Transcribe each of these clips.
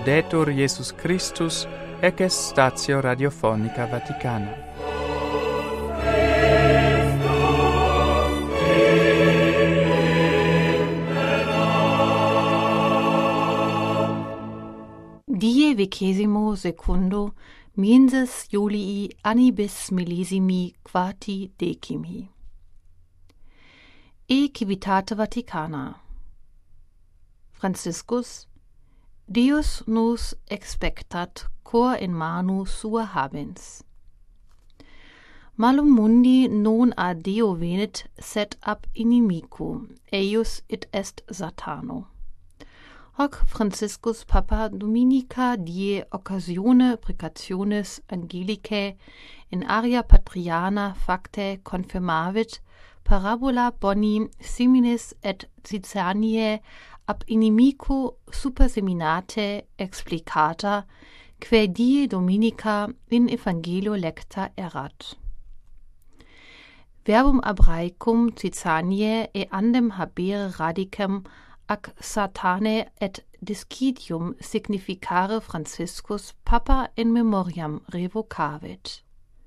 Laudetur Jesus Christus, ec est statio radiofonica Vaticana. Die 22 menses Julii annibis millesimi quarti decimi. E civitate Vaticana. Franciscus, Deus nos expectat cor in manu sua habens. Malum mundi non a Deo venit, sed ab inimico, eius it est Satano. Hoc Franciscus Papa Dominica die occasione precationis angelicae in aria patriana facte confirmavit parabola boni similis et Caeciliae ab inimico superseminate explicata, quae die Dominica in evangelio lecta erat. Verbum Abraicum Caeciliae e andem habere radicem ac Satanae et discidium significare Franciscus Papa in memoriam revocavit.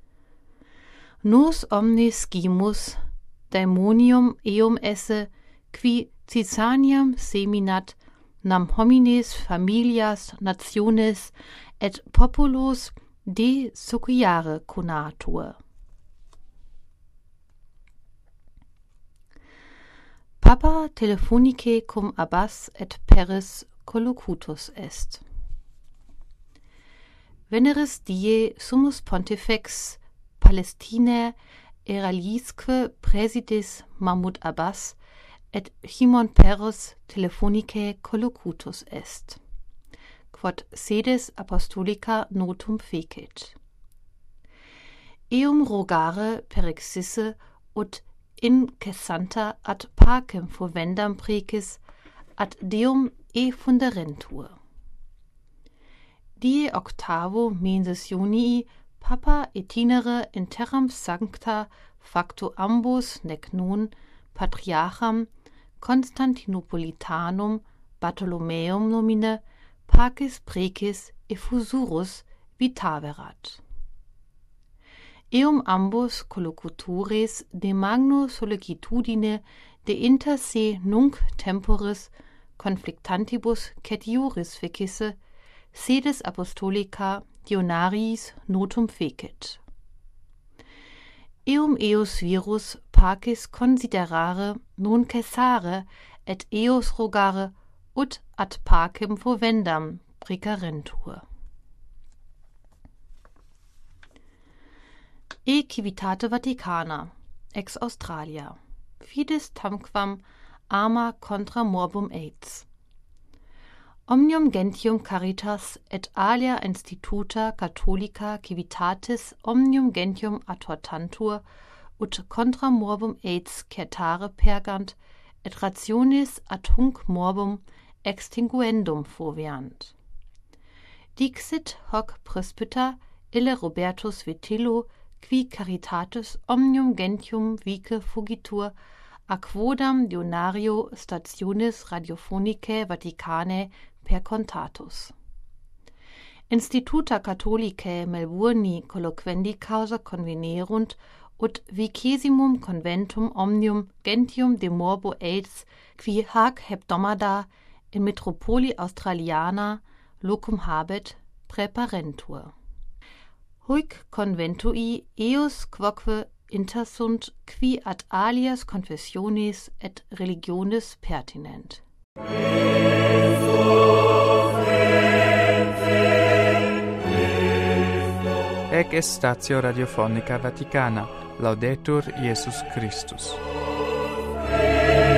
Nos omnes scimus daemonium eum esse qui Caeciliam seminat nam homines familias nationes et populos de suciare conatur. Papa telephonice cum abbas et peris collocutus est. Veneris die summus pontifex Palestinae eralisque presidis Mahmud Abbas et Shimon Peres telephonice collocutus est, quod sedes apostolica notum fecit. Eum rogare perexisse ut incessanta ad pacem fovendam precis ad Deum e funderentur. Die octavo mensis Junii Papa itinere in terram sancta facto ambos nec non patriarcham Constantinopolitanum Bartholomeum nomine pacis precis effusurus vitaverat. Eum ambos collocutores de magno sollicitudine de inter se nunc temporis conflictantibus cetiuris fecisse, sedes apostolica Dionariis notum fecit. Eum eos virus pacis considerare non cessare et eos rogare ut ad pacem fovendam precarentur. E civitate Vaticana, ex Australia, fides tamquam ama contra morbum AIDS. Omnium gentium caritas et alia instituta catholica civitatis omnium gentium adhortantur ut contra morbum AIDS certare pergant et rationis ad hunc morbum extinguendum foveant. Dixit hoc presbyter ille Robertus Vitillo qui caritatis omnium gentium vice fugitur a quodam Dionario stationis radiophonicae Vaticanae percontatus. Instituta Catholicae Melburni colloquendi causa convenerunt ut vicesimum conventum omnium gentium de morbo AIDS qui hac hebdomada in metropoli Australiana locum habet preparentur. Huic conventui eos quoque intersunt qui ad alias confessiones et religiones pertinent. Ec est statio radiofonica Vaticana. Laudetur Jesus Christus.